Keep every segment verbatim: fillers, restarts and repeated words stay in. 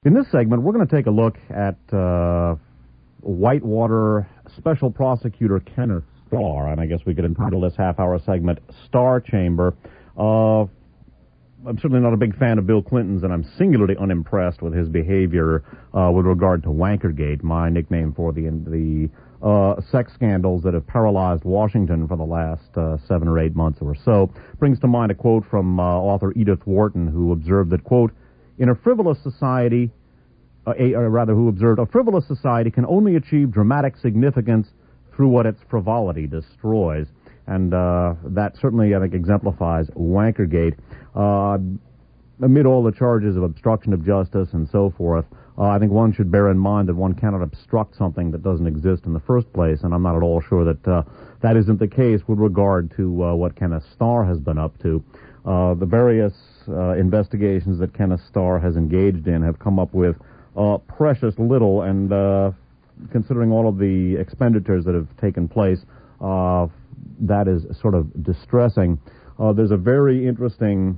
In this segment, we're going to take a look at uh, Whitewater Special Prosecutor Kenneth Starr, and I guess we could entitle this half-hour segment Star Chamber. Uh, I'm certainly not a big fan of Bill Clinton's, and I'm singularly unimpressed with his behavior uh, with regard to Wankergate, my nickname for the the uh, sex scandals that have paralyzed Washington for the last uh, seven or eight months or so. Brings to mind a quote from uh, author Edith Wharton, who observed that, quote, in a frivolous society, uh, a, or rather who observed, a frivolous society can only achieve dramatic significance through what its frivolity destroys. And uh, that certainly, I think, exemplifies Wankergate. Uh, amid all the charges of obstruction of justice and so forth, uh, I think one should bear in mind that one cannot obstruct something that doesn't exist in the first place, and I'm not at all sure that uh, that isn't the case with regard to uh, what Kenneth Starr has been up to. Uh, the various uh, investigations that Kenneth Starr has engaged in have come up with uh, precious little, and uh, considering all of the expenditures that have taken place, uh, that is sort of distressing. Uh, there's a very interesting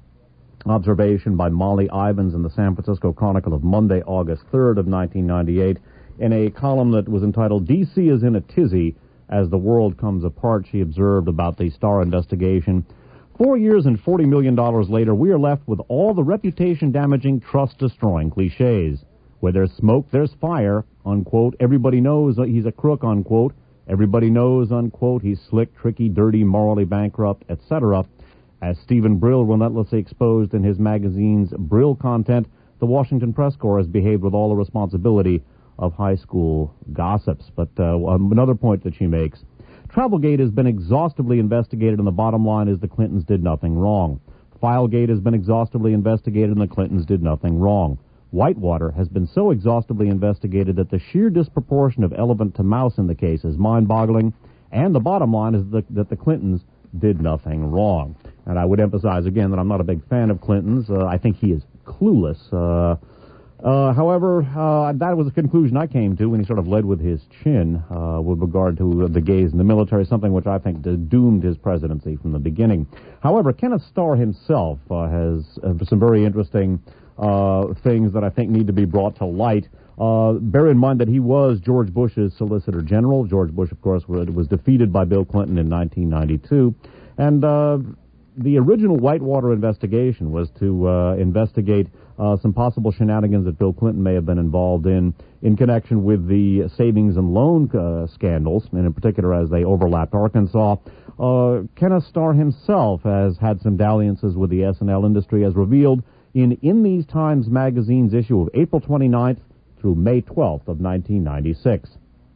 observation by Molly Ivins in the San Francisco Chronicle of Monday, August third of nineteen ninety-eight, in a column that was entitled, D C is in a tizzy as the world comes apart. She observed about the Starr investigation. Four years and forty million dollars later, we are left with all the reputation-damaging, trust-destroying cliches. Where there's smoke, there's fire, unquote. Everybody knows he's a crook, unquote. Everybody knows, unquote, he's slick, tricky, dirty, morally bankrupt, et cetera. As Stephen Brill relentlessly exposed in his magazine's Brill content, the Washington Press Corps has behaved with all the responsibility of high school gossips. But uh, another point that she makes, Travelgate has been exhaustively investigated, and the bottom line is the Clintons did nothing wrong. Filegate has been exhaustively investigated, and the Clintons did nothing wrong. Whitewater has been so exhaustively investigated that the sheer disproportion of elephant to mouse in the case is mind-boggling, and the bottom line is the, that the Clintons did nothing wrong. And I would emphasize again that I'm not a big fan of Clinton's. Uh, I think he is clueless. Uh, uh, however, uh, that was the conclusion I came to when he sort of led with his chin uh, with regard to the gays in the military, something which I think doomed his presidency from the beginning. However, Kenneth Starr himself uh, has uh, some very interesting uh, things that I think need to be brought to light. Uh, bear in mind that he was George Bush's Solicitor General. George Bush, of course, was defeated by Bill Clinton in nineteen ninety-two. And uh, the original Whitewater investigation was to uh, investigate uh, some possible shenanigans that Bill Clinton may have been involved in in connection with the savings and loan uh, scandals, and in particular as they overlapped Arkansas. Uh, Kenneth Starr himself has had some dalliances with the S and L industry, as revealed in In These Times magazine's issue of April twenty-ninth through May twelfth of nineteen ninety-six.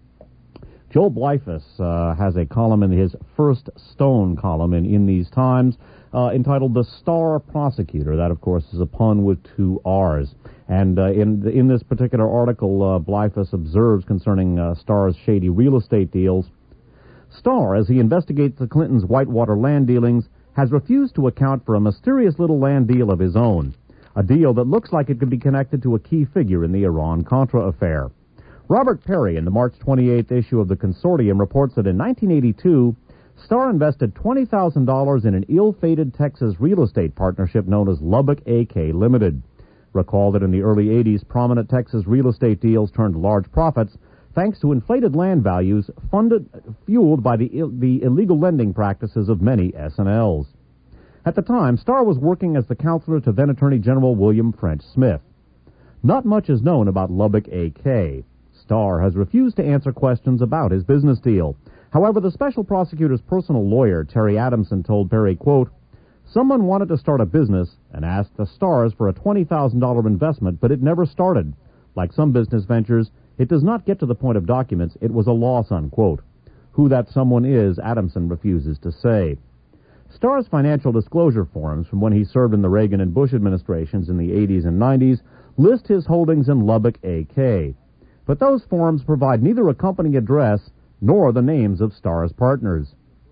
Joel Blyfus uh, has a column in his First Stone column in In These Times uh, entitled The Starr Prosecutor. That, of course, is a pun with two R's. And uh, in in this particular article, uh, Blyfus observes concerning uh, Starr's shady real estate deals, Starr, as he investigates the Clintons' Whitewater land dealings, has refused to account for a mysterious little land deal of his own, a deal that looks like it could be connected to a key figure in the Iran-Contra affair. Robert Perry, in the March twenty-eighth issue of the Consortium, reports that in nineteen eighty-two, Starr invested twenty thousand dollars in an ill-fated Texas real estate partnership known as Lubbock A K Limited. Recall that in the early eighties, prominent Texas real estate deals turned large profits thanks to inflated land values funded, fueled by the, Ill, the illegal lending practices of many S and Ls. At the time, Starr was working as the counselor to then Attorney General William French Smith. Not much is known about Lubbock A K. Starr has refused to answer questions about his business deal. However, the special prosecutor's personal lawyer, Terry Adamson, told Perry, quote, someone wanted to start a business and asked the Starrs for a twenty thousand dollars investment, but it never started. Like some business ventures, it does not get to the point of documents. It was a loss, unquote. Who that someone is, Adamson refuses to say. Starr's financial disclosure forms from when he served in the Reagan and Bush administrations in the eighties and nineties list his holdings in Lubbock A K. But those forms provide neither a company address nor the names of Starr's partners.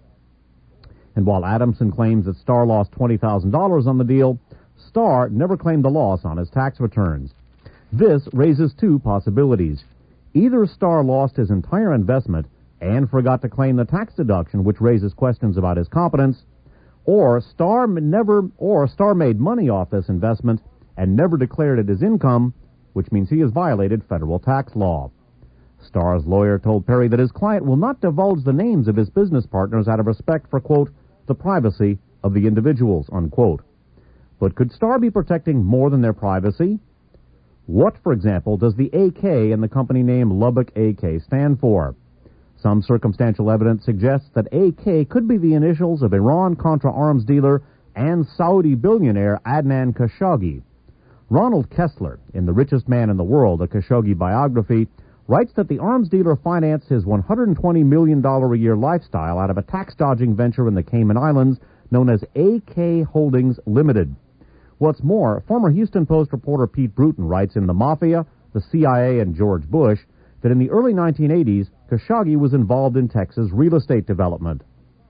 And while Adamson claims that Starr lost twenty thousand dollars on the deal, Starr never claimed the loss on his tax returns. This raises two possibilities. Either Starr lost his entire investment and forgot to claim the tax deduction, which raises questions about his competence, or Starr never, or Starr made money off this investment and never declared it as income, which means he has violated federal tax law. Starr's lawyer told Perry that his client will not divulge the names of his business partners out of respect for, quote, the privacy of the individuals, unquote. But could Starr be protecting more than their privacy? What, for example, does the A K in the company name Lubbock A K stand for? Some circumstantial evidence suggests that A K could be the initials of Iran-Contra arms dealer and Saudi billionaire Adnan Khashoggi. Ronald Kessler, in The Richest Man in the World, a Khashoggi biography, writes that the arms dealer financed his one hundred twenty million dollars a year lifestyle out of a tax-dodging venture in the Cayman Islands known as A K Holdings Limited. What's more, former Houston Post reporter Pete Bruton writes in The Mafia, the C I A, and George Bush that in the early nineteen eighties, Khashoggi was involved in Texas real estate development.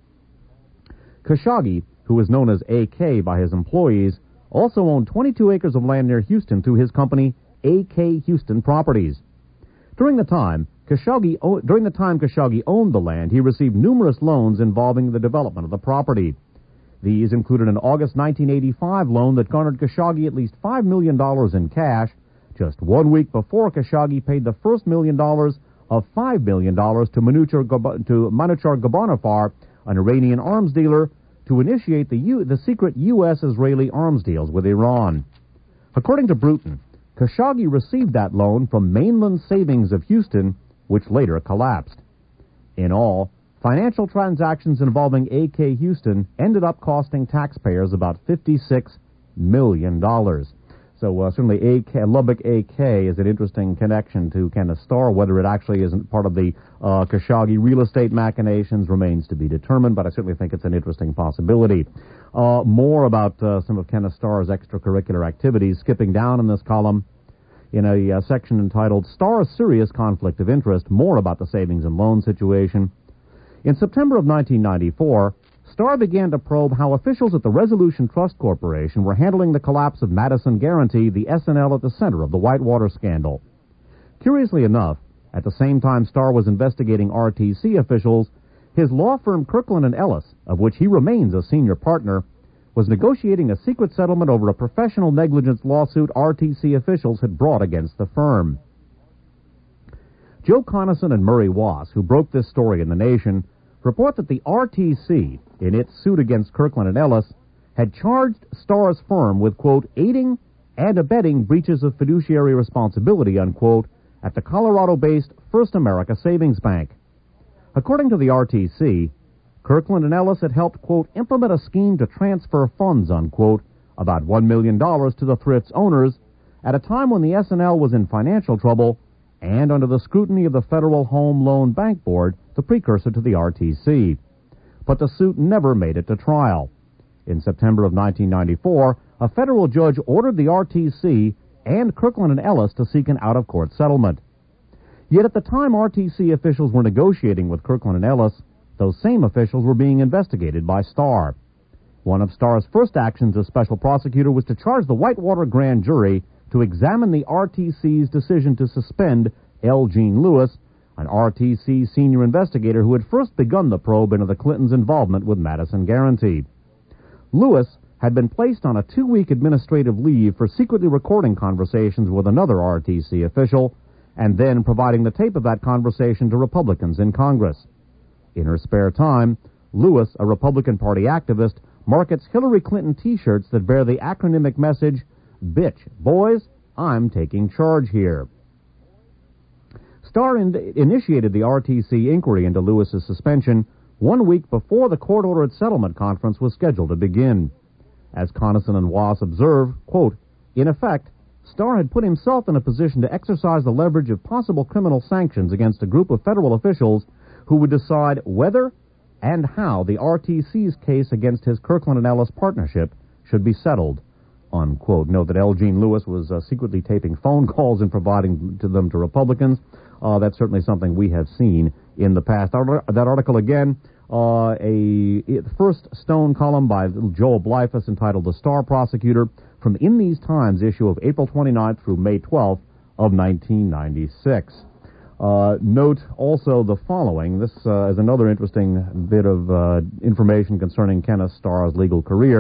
Khashoggi, who was known as A K by his employees, also owned twenty-two acres of land near Houston through his company A K Houston Properties. During the time Khashoggi during the time Khashoggi owned the land, he received numerous loans involving the development of the property. These included an August nineteen eighty-five loan that garnered Khashoggi at least five million dollars in cash, just one week before Khashoggi paid the first million dollars of five million dollars to Manuchar Ghobonafar, an Iranian arms dealer, to initiate the, U, the secret U S-Israeli arms deals with Iran. According to Bruton, Khashoggi received that loan from Mainland Savings of Houston, which later collapsed. In all, financial transactions involving A K Houston ended up costing taxpayers about fifty-six million dollars. So uh, certainly A K, Lubbock A K is an interesting connection to Kenneth Starr. Whether it actually isn't part of the uh, Khashoggi real estate machinations remains to be determined, but I certainly think it's an interesting possibility. Uh, more about uh, some of Kenneth Starr's extracurricular activities, skipping down in this column in a uh, section entitled Starr's Serious Conflict of Interest, more about the savings and loan situation. In September of nineteen ninety-four, Starr began to probe how officials at the Resolution Trust Corporation were handling the collapse of Madison Guaranty, the S and L at the center of the Whitewater scandal. Curiously enough, at the same time Starr was investigating R T C officials, his law firm Kirkland and Ellis, of which he remains a senior partner, was negotiating a secret settlement over a professional negligence lawsuit R T C officials had brought against the firm. Joe Conason and Murray Wass, who broke this story in The Nation, report that the R T C, in its suit against Kirkland and Ellis, had charged Starr's firm with, quote, aiding and abetting breaches of fiduciary responsibility, unquote, at the Colorado-based First America Savings Bank. According to the R T C, Kirkland and Ellis had helped, quote, implement a scheme to transfer funds, unquote, about one million dollars to the thrift's owners at a time when the S and L was in financial trouble and under the scrutiny of the Federal Home Loan Bank Board, the precursor to the R T C. But the suit never made it to trial. In September of nineteen ninety-four, a federal judge ordered the R T C and Kirkland and Ellis to seek an out-of-court settlement. Yet at the time R T C officials were negotiating with Kirkland and Ellis, those same officials were being investigated by Starr. One of Starr's first actions as special prosecutor was to charge the Whitewater grand jury to examine the R T C's decision to suspend L. Jean Lewis, an R T C senior investigator who had first begun the probe into the Clintons' involvement with Madison Guaranty. Lewis had been placed on a two-week administrative leave for secretly recording conversations with another R T C official and then providing the tape of that conversation to Republicans in Congress. In her spare time, Lewis, a Republican Party activist, markets Hillary Clinton T-shirts that bear the acronymic message, "Bitch, boys, I'm taking charge here." Starr in- initiated the R T C inquiry into Lewis's suspension one week before the court-ordered settlement conference was scheduled to begin. As Conason and Wass observe, quote, in effect, Starr had put himself in a position to exercise the leverage of possible criminal sanctions against a group of federal officials who would decide whether and how the R T C's case against his Kirkland and Ellis partnership should be settled, unquote. Note that L. Jean Lewis was uh, secretly taping phone calls and providing to them to Republicans. Uh, that's certainly something we have seen in the past. That article, again, uh, a first Stone column by Joel Blyfus entitled The Starr Prosecutor from In These Times issue of April twenty-ninth through May twelfth of nineteen ninety-six. Uh, note also the following. This uh, is another interesting bit of uh, information concerning Kenneth Starr's legal career.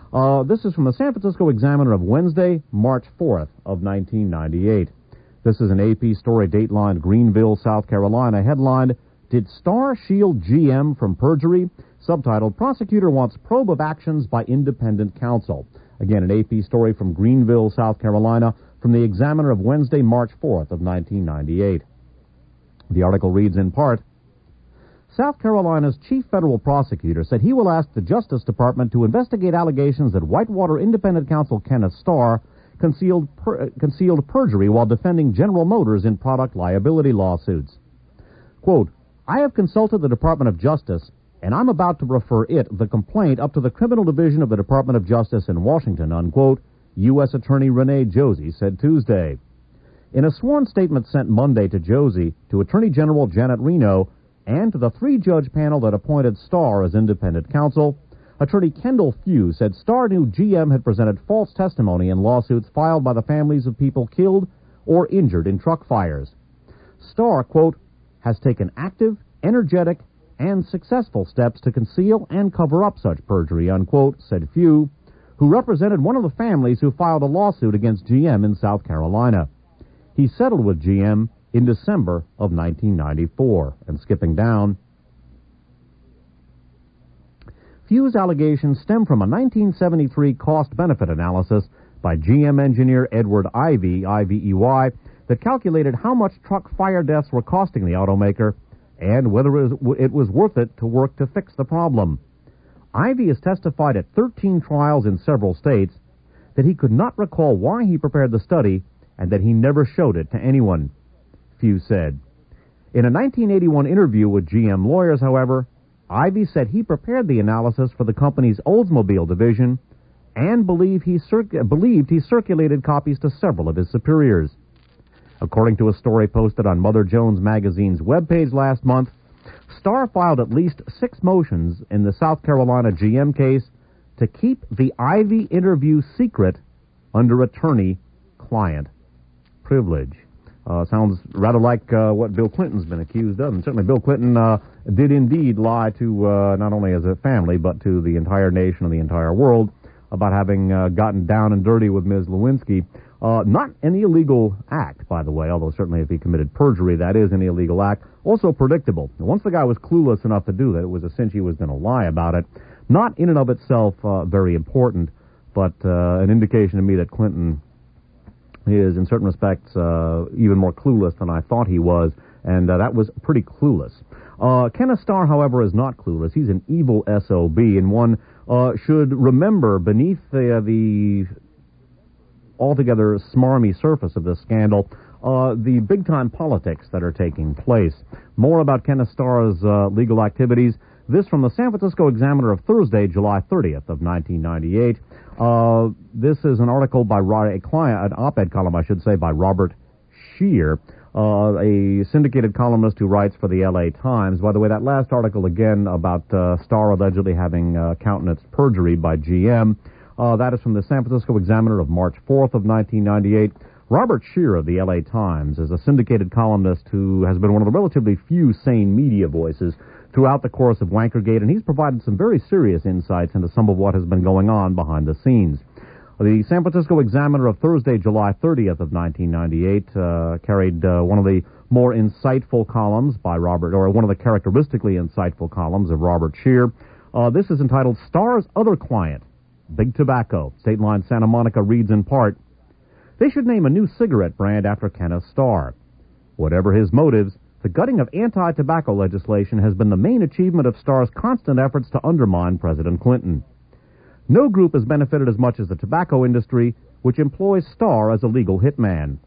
Uh, this is from the San Francisco Examiner of Wednesday, March fourth of nineteen ninety-eight. This is an A P story datelined Greenville, South Carolina, headlined, Did Star Shield G M from Perjury? Subtitled, Prosecutor Wants Probe of Actions by Independent Counsel. Again, an A P story from Greenville, South Carolina, from the Examiner of Wednesday, March fourth of nineteen ninety-eight. The article reads in part, South Carolina's chief federal prosecutor said he will ask the Justice Department to investigate allegations that Whitewater independent counsel Kenneth Starr concealed, per, concealed perjury while defending General Motors in product liability lawsuits. Quote, I have consulted the Department of Justice, and I'm about to refer it, the complaint, up to the Criminal Division of the Department of Justice in Washington, unquote, U S Attorney Renee Josie said Tuesday. In a sworn statement sent Monday to Josie, to Attorney General Janet Reno, and to the three-judge panel that appointed Starr as independent counsel, Attorney Kendall Few said Starr knew G M had presented false testimony in lawsuits filed by the families of people killed or injured in truck fires. Starr, quote, has taken active, energetic, and successful steps to conceal and cover up such perjury, unquote, said Few, who represented one of the families who filed a lawsuit against G M in South Carolina. He settled with G M in December of nineteen ninety-four. And skipping down, Few's allegations stem from a nineteen seventy-three cost-benefit analysis by G M engineer Edward Ivey, I V E Y, that calculated how much truck fire deaths were costing the automaker and whether it was worth it to work to fix the problem. Ivey has testified at thirteen trials in several states that he could not recall why he prepared the study and that he never showed it to anyone, Few said. In a nineteen eighty-one interview with G M lawyers, however, Ivey said he prepared the analysis for the company's Oldsmobile division and believed he, circ- believed he circulated copies to several of his superiors. According to a story posted on Mother Jones Magazine's webpage last month, Starr filed at least six motions in the South Carolina G M case to keep the Ivey interview secret under attorney-client privilege. Uh, sounds rather like uh, what Bill Clinton's been accused of, and certainly Bill Clinton uh, did indeed lie to uh, not only as a family, but to the entire nation and the entire world about having uh, gotten down and dirty with Miz Lewinsky. Uh, not an illegal act, by the way, although certainly if he committed perjury, that is an illegal act. Also predictable. Once the guy was clueless enough to do that, it was a cinch he was going to lie about it. Not in and of itself uh, very important, but uh, an indication to me that Clinton is, in certain respects, uh, even more clueless than I thought he was, and uh, that was pretty clueless. Uh, Kenneth Starr, however, is not clueless. He's an evil S O B, and one uh, should remember beneath the, uh, the altogether smarmy surface of this scandal, uh, the big-time politics that are taking place. More about Kenneth Starr's uh, legal activities. This from the San Francisco Examiner of Thursday, July thirtieth of nineteen ninety-eight. Uh, this is an article by a client, an op-ed column, I should say, by Robert Scheer, uh, a syndicated columnist who writes for the L A Times. By the way, that last article again about uh, Starr allegedly having uh, countenanced perjury by G M. Uh, that is from the San Francisco Examiner of March fourth of nineteen ninety-eight. Robert Scheer of the L A Times is a syndicated columnist who has been one of the relatively few sane media voices throughout the course of Wankergate, and he's provided some very serious insights into some of what has been going on behind the scenes. The San Francisco Examiner of Thursday, July thirtieth of nineteen ninety-eight, uh, carried uh, one of the more insightful columns by Robert, or one of the characteristically insightful columns of Robert Scheer. Uh, this is entitled Starr's Other Client, Big Tobacco. State Line Santa Monica reads in part, they should name a new cigarette brand after Kenneth Starr. Whatever his motives, the gutting of anti-tobacco legislation has been the main achievement of Starr's constant efforts to undermine President Clinton. No group has benefited as much as the tobacco industry, which employs Starr as a legal hitman.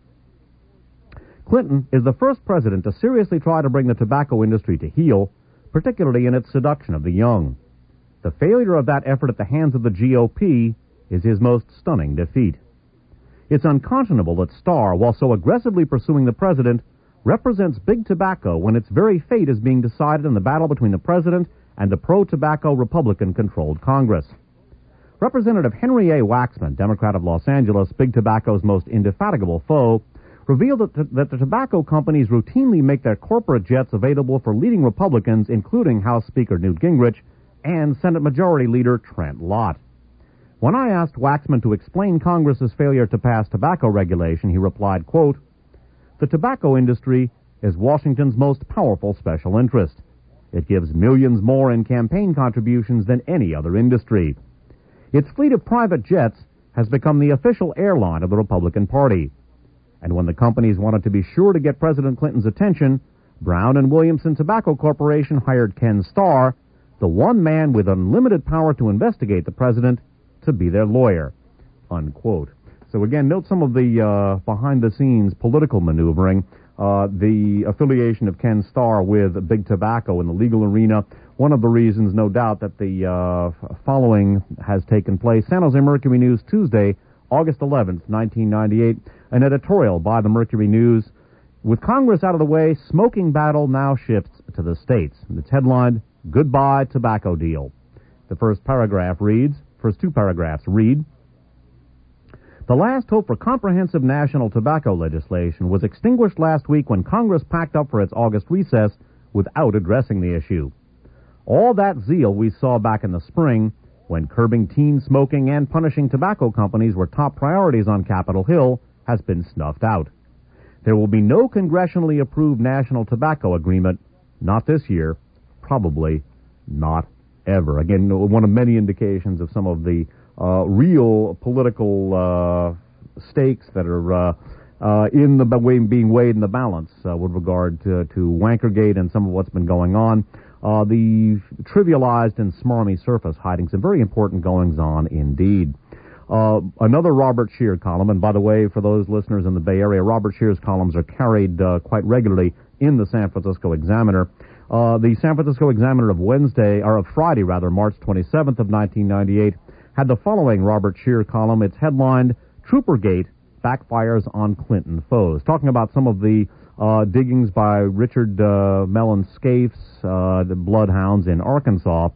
Clinton is the first president to seriously try to bring the tobacco industry to heel, particularly in its seduction of the young. The failure of that effort at the hands of the G O P is his most stunning defeat. It's unconscionable that Starr, while so aggressively pursuing the president, represents big tobacco when its very fate is being decided in the battle between the president and the pro-tobacco Republican-controlled Congress. Representative Henry A. Waxman, Democrat of Los Angeles, big tobacco's most indefatigable foe, revealed that, t- that the tobacco companies routinely make their corporate jets available for leading Republicans, including House Speaker Newt Gingrich and Senate Majority Leader Trent Lott. When I asked Waxman to explain Congress's failure to pass tobacco regulation, he replied, quote, "The tobacco industry is Washington's most powerful special interest. It gives millions more in campaign contributions than any other industry. Its fleet of private jets has become the official airline of the Republican Party. And when the companies wanted to be sure to get President Clinton's attention, Brown and Williamson Tobacco Corporation hired Ken Starr, the one man with unlimited power to investigate the president, to be their lawyer," unquote. So again, note some of the uh, behind-the-scenes political maneuvering. Uh, the affiliation of Ken Starr with Big Tobacco in the legal arena, one of the reasons, no doubt, that the uh, following has taken place. San Jose Mercury News, Tuesday, August eleventh, nineteen ninety-eight, an editorial by the Mercury News. With Congress out of the way, smoking battle now shifts to the states. It's headlined, "Goodbye Tobacco Deal." The first paragraph reads, first two paragraphs read, "The last hope for comprehensive national tobacco legislation was extinguished last week when Congress packed up for its August recess without addressing the issue. All that zeal we saw back in the spring, when curbing teen smoking and punishing tobacco companies were top priorities on Capitol Hill, has been snuffed out. There will be no congressionally approved national tobacco agreement, not this year, probably not ever." Again, one of many indications of some of the uh, real political uh, stakes that are uh, uh, in the way being weighed in the balance uh, with regard to, to Wankergate and some of what's been going on. Uh, the trivialized and smarmy surface hiding some very important goings-on indeed. Uh, another Robert Scheer column, and by the way, for those listeners in the Bay Area, Robert Scheer's columns are carried uh, quite regularly in the San Francisco Examiner. Uh, the San Francisco Examiner of Wednesday, or of Friday rather, March twenty-seventh of nineteen ninety-eight, had the following Robert Scheer column. It's headlined, "Troopergate Backfires on Clinton Foes," talking about some of the uh, diggings by Richard uh, Mellon Scaife, uh, the Bloodhounds in Arkansas.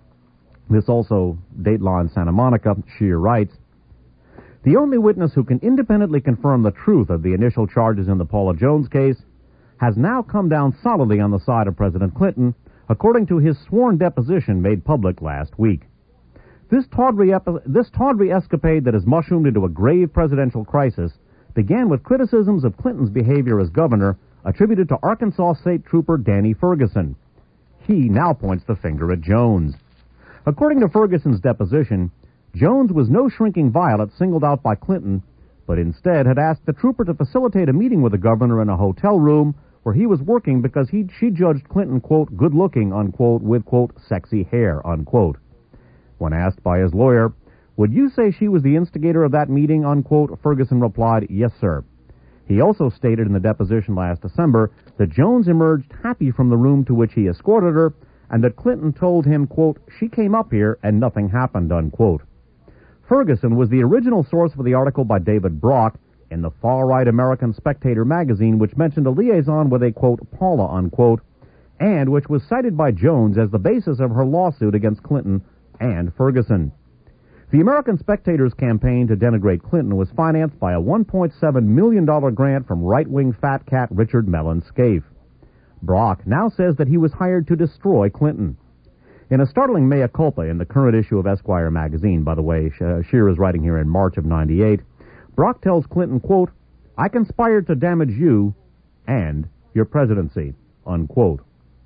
This also Dateline Santa Monica. Scheer writes, "The only witness who can independently confirm the truth of the initial charges in the Paula Jones case has now come down solidly on the side of President Clinton, according to his sworn deposition made public last week. This tawdry, epi- this tawdry escapade that has mushroomed into a grave presidential crisis began with criticisms of Clinton's behavior as governor attributed to Arkansas State Trooper Danny Ferguson. He now points the finger at Jones. According to Ferguson's deposition, Jones was no shrinking violet singled out by Clinton, but instead had asked the trooper to facilitate a meeting with the governor in a hotel room where he was working because he she judged Clinton, quote, good-looking, unquote, with, quote, sexy hair, unquote. When asked by his lawyer, would you say she was the instigator of that meeting, unquote, Ferguson replied, yes, sir. He also stated in the deposition last December that Jones emerged happy from the room to which he escorted her, and that Clinton told him, quote, she came up here and nothing happened, unquote. Ferguson was the original source for the article by David Brock in the far-right American Spectator magazine, which mentioned a liaison with a, quote, Paula, unquote, and which was cited by Jones as the basis of her lawsuit against Clinton and Ferguson. The American Spectator's campaign to denigrate Clinton was financed by a one point seven million dollars grant from right-wing fat cat Richard Mellon Scaife. Brock now says that he was hired to destroy Clinton. In a startling mea culpa in the current issue of Esquire magazine, by the way, Scheer is writing here in March of ninety-eight, Brock tells Clinton, quote, I conspired to damage you and your presidency, unquote.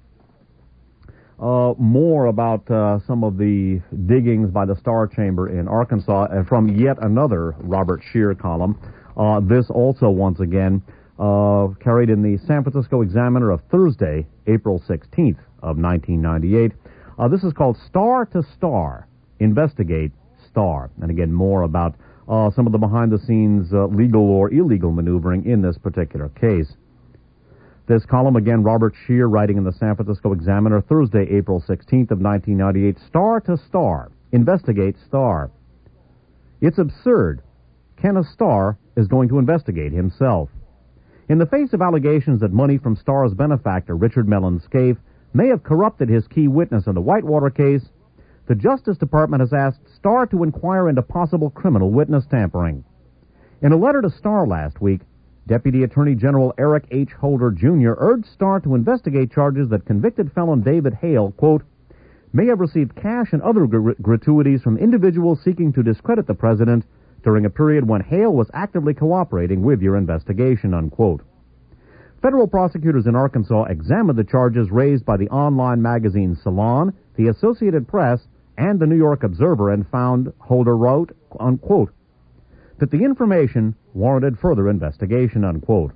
Uh, more about uh, some of the diggings by the Star Chamber in Arkansas uh, from yet another Robert Scheer column. Uh, this also, once again, uh, carried in the San Francisco Examiner of Thursday, April sixteenth of nineteen ninety-eight. Uh, this is called Star to Star, Investigate Star. And again, more about uh, some of the behind-the-scenes uh, legal or illegal maneuvering in this particular case. This column, again, Robert Scheer, writing in the San Francisco Examiner, Thursday, April sixteenth of nineteen ninety-eight, Star to Star, Investigate Star. It's absurd. Kenneth Starr is going to investigate himself. In the face of allegations that money from Starr's benefactor, Richard Mellon Scaife, may have corrupted his key witness in the Whitewater case, the Justice Department has asked Starr to inquire into possible criminal witness tampering. In a letter to Starr last week, Deputy Attorney General Eric H. Holder, Junior urged Starr to investigate charges that convicted felon David Hale, quote, may have received cash and other gr- gratuities from individuals seeking to discredit the president during a period when Hale was actively cooperating with your investigation, unquote. Federal prosecutors in Arkansas examined the charges raised by the online magazine Salon, the Associated Press, and the New York Observer and found, Holder wrote, unquote, that the information warranted further investigation, unquote.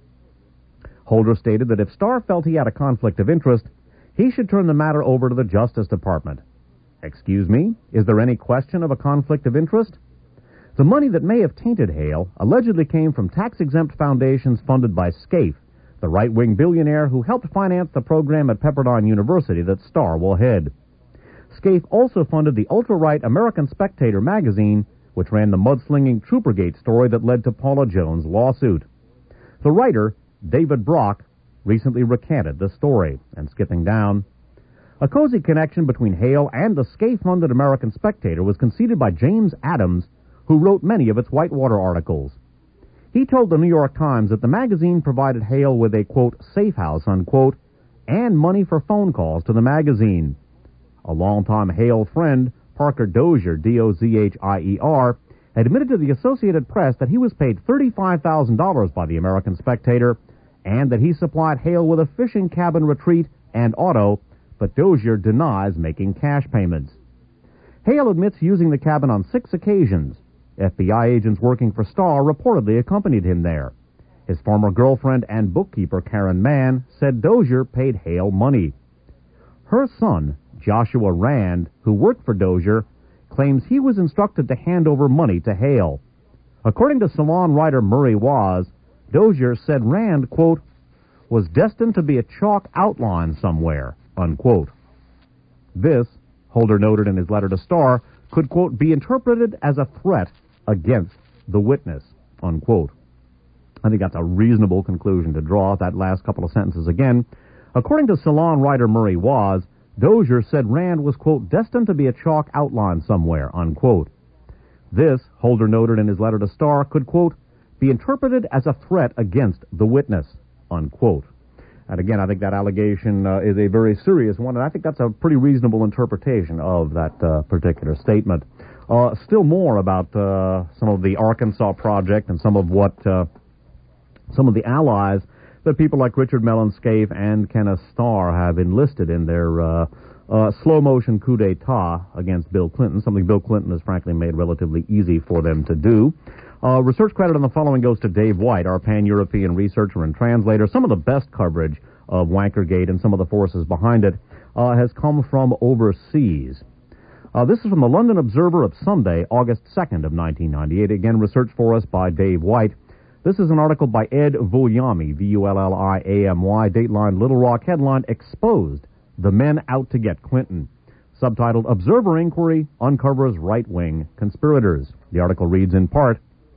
Holder stated that if Starr felt he had a conflict of interest, he should turn the matter over to the Justice Department. Excuse me, is there any question of a conflict of interest? The money that may have tainted Hale allegedly came from tax-exempt foundations funded by Scaife, the right-wing billionaire who helped finance the program at Pepperdine University that Starr will head. Scaife also funded the ultra-right American Spectator magazine, which ran the mudslinging Troopergate story that led to Paula Jones' lawsuit. The writer, David Brock, recently recanted the story. And skipping down, a cozy connection between Hale and the Scaife-funded American Spectator was conceded by James Adams, who wrote many of its Whitewater articles. He told the New York Times that the magazine provided Hale with a, quote, safe house, unquote, and money for phone calls to the magazine. A longtime Hale friend, Parker Dozier, D O Z H I E R, admitted to the Associated Press that he was paid thirty-five thousand dollars by the American Spectator and that he supplied Hale with a fishing cabin retreat and auto, but Dozier denies making cash payments. Hale admits using the cabin on six occasions. F B I agents working for Starr reportedly accompanied him there. His former girlfriend and bookkeeper, Karen Mann, said Dozier paid Hale money. Her son, Joshua Rand, who worked for Dozier, claims he was instructed to hand over money to Hale. According to Salon writer Murray Waz, Dozier said Rand, quote, was destined to be a chalk outline somewhere, unquote. This, Holder noted in his letter to Starr, could, quote, be interpreted as a threat against the witness, unquote. I think that's a reasonable conclusion to draw. That last couple of sentences again. According to Salon writer Murray Waz, Dozier said Rand was, quote, destined to be a chalk outline somewhere, unquote. This, Holder noted in his letter to Starr, could, quote, be interpreted as a threat against the witness, unquote. And again, I think that allegation uh, is a very serious one, and I think that's a pretty reasonable interpretation of that uh, particular statement. Uh, still more about uh, some of the Arkansas Project and some of what uh, some of the allies that people like Richard Mellon Scaife and Kenneth Starr have enlisted in their uh, uh, slow-motion coup d'etat against Bill Clinton, something Bill Clinton has frankly made relatively easy for them to do. Uh, research credit on the following goes to Dave White, our pan-European researcher and translator. Some of the best coverage of Wankergate and some of the forces behind it uh, has come from overseas. Uh, this is from the London Observer of Sunday, August second of nineteen ninety-eight. Again, research for us by Dave White. This is an article by Ed Vullamy, V U L L I A M Y, Dateline Little Rock, headline, Exposed, the Men Out to Get Clinton. Subtitled, Observer Inquiry Uncovers Right-Wing Conspirators. The article reads in part,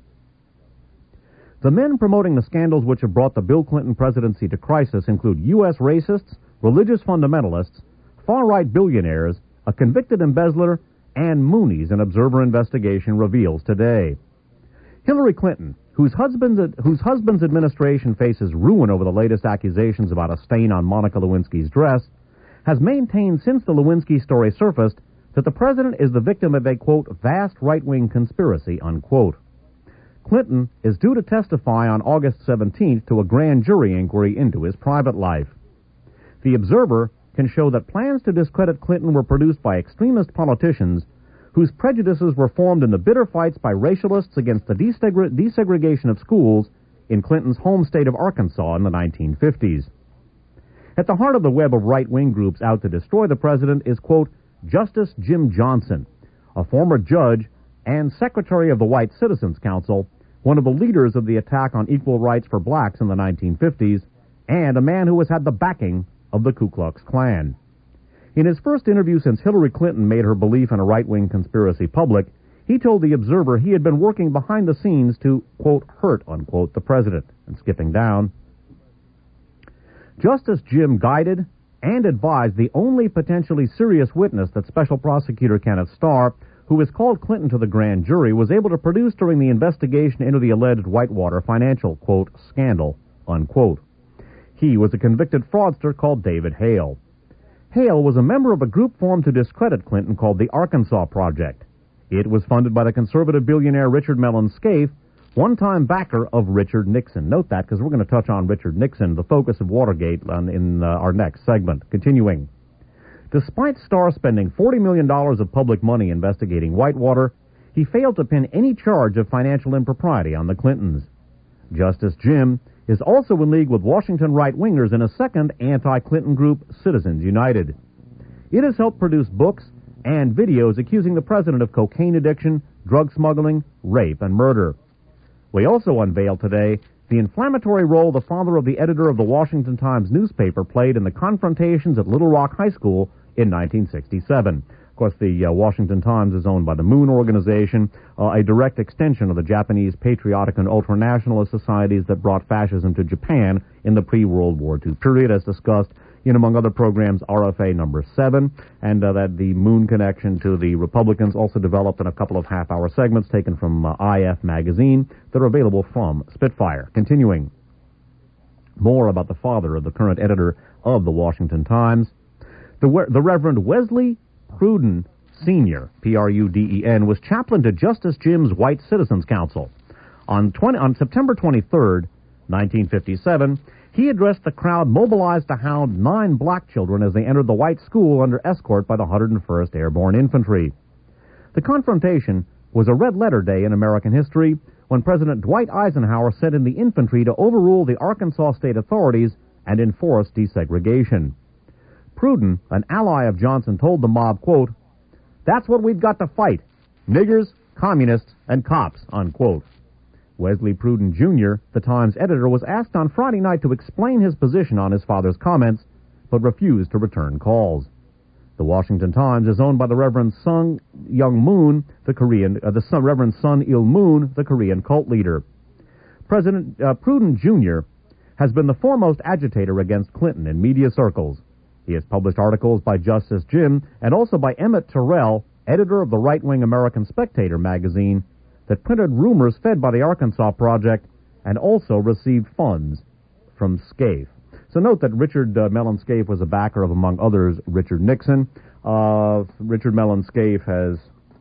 the men promoting the scandals which have brought the Bill Clinton presidency to crisis include U S racists, religious fundamentalists, far-right billionaires, a convicted embezzler, and Moonies, an Observer investigation reveals today. Hillary Clinton, whose husband's, whose husband's administration faces ruin over the latest accusations about a stain on Monica Lewinsky's dress, has maintained since the Lewinsky story surfaced that the president is the victim of a, quote, vast right-wing conspiracy, unquote. Clinton is due to testify on August seventeenth to a grand jury inquiry into his private life. The Observer can show that plans to discredit Clinton were produced by extremist politicians whose prejudices were formed in the bitter fights by racialists against the desegre- desegregation of schools in Clinton's home state of Arkansas in the nineteen fifties. At the heart of the web of right-wing groups out to destroy the president is, quote, Justice Jim Johnson, a former judge and secretary of the White Citizens Council, one of the leaders of the attack on equal rights for blacks in the nineteen fifties, and a man who has had the backing of the Ku Klux Klan. In his first interview since Hillary Clinton made her belief in a right-wing conspiracy public, he told the Observer he had been working behind the scenes to, quote, hurt, unquote, the president. And skipping down, Justice Jim guided and advised the only potentially serious witness that Special Prosecutor Kenneth Starr, who has called Clinton to the grand jury, was able to produce during the investigation into the alleged Whitewater financial, quote, scandal, unquote. He was a convicted fraudster called David Hale. Hale was a member of a group formed to discredit Clinton called the Arkansas Project. It was funded by the conservative billionaire Richard Mellon Scaife, one-time backer of Richard Nixon. Note that, because we're going to touch on Richard Nixon, the focus of Watergate, in uh, our next segment. Continuing. Despite Starr spending forty million dollars of public money investigating Whitewater, he failed to pin any charge of financial impropriety on the Clintons. Justice Jim is also in league with Washington right-wingers in a second anti-Clinton group, Citizens United. It has helped produce books and videos accusing the president of cocaine addiction, drug smuggling, rape, and murder. We also unveiled today the inflammatory role the father of the editor of the Washington Times newspaper played in the confrontations at Little Rock High School in nineteen sixty-seven. Of course, the uh, Washington Times is owned by the Moon Organization, uh, a direct extension of the Japanese patriotic and ultranationalist societies that brought fascism to Japan in the pre-World War Two period, as discussed in, among other programs, R F A number seven, and uh, that the Moon connection to the Republicans also developed in a couple of half-hour segments taken from uh, I F magazine that are available from Spitfire. Continuing. More about the father of the current editor of the Washington Times. The, the Reverend Wesley Pruden Senior, P R U D E N, was chaplain to Justice Jim's White Citizens Council. On, twenty, on September twenty-third, nineteen fifty-seven, he addressed the crowd mobilized to hound nine black children as they entered the white school under escort by the one hundred first Airborne Infantry. The confrontation was a red-letter day in American history when President Dwight Eisenhower sent in the infantry to overrule the Arkansas state authorities and enforce desegregation. Pruden, an ally of Johnson, told the mob, quote, "That's what we've got to fight, niggers, communists, and cops," unquote. Wesley Pruden Junior, the Times editor, was asked on Friday night to explain his position on his father's comments, but refused to return calls. The Washington Times is owned by the Reverend Sun Young Moon, the Korean, uh, the Sun, Reverend Sun Il Moon, the Korean cult leader. President uh, Pruden Junior has been the foremost agitator against Clinton in media circles. He has published articles by Justice Jim and also by Emmett Terrell, editor of the right-wing American Spectator magazine, that printed rumors fed by the Arkansas Project and also received funds from Scaife. So note that Richard uh, Mellon Scaife was a backer of, among others, Richard Nixon. Uh, Richard Mellon Scaife has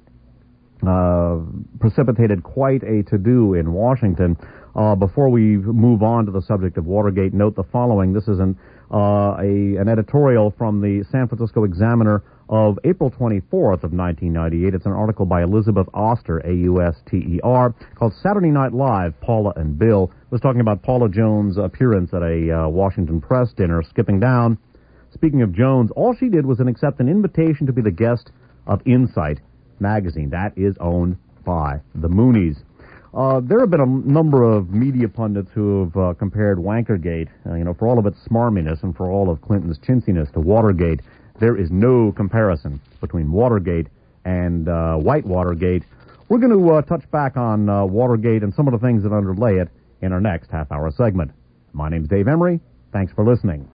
uh, precipitated quite a to-do in Washington. Uh, before we move on to the subject of Watergate, note the following. This is an, uh, a, an editorial from the San Francisco Examiner of April twenty-fourth of nineteen ninety-eight. It's an article by Elizabeth Oster, A U S T E R, called Saturday Night Live, Paula and Bill. It was talking about Paula Jones' appearance at a uh, Washington press dinner. Skipping down, speaking of Jones, all she did was accept an invitation to be the guest of Insight magazine. That is owned by the Moonies. Uh, there have been a number of media pundits who have uh, compared Wankergate, uh, you know, for all of its smarminess and for all of Clinton's chintziness, to Watergate. There is no comparison between Watergate and uh, Whitewatergate. We're going to uh, touch back on uh, Watergate and some of the things that underlay it in our next half-hour segment. My name's Dave Emery. Thanks for listening.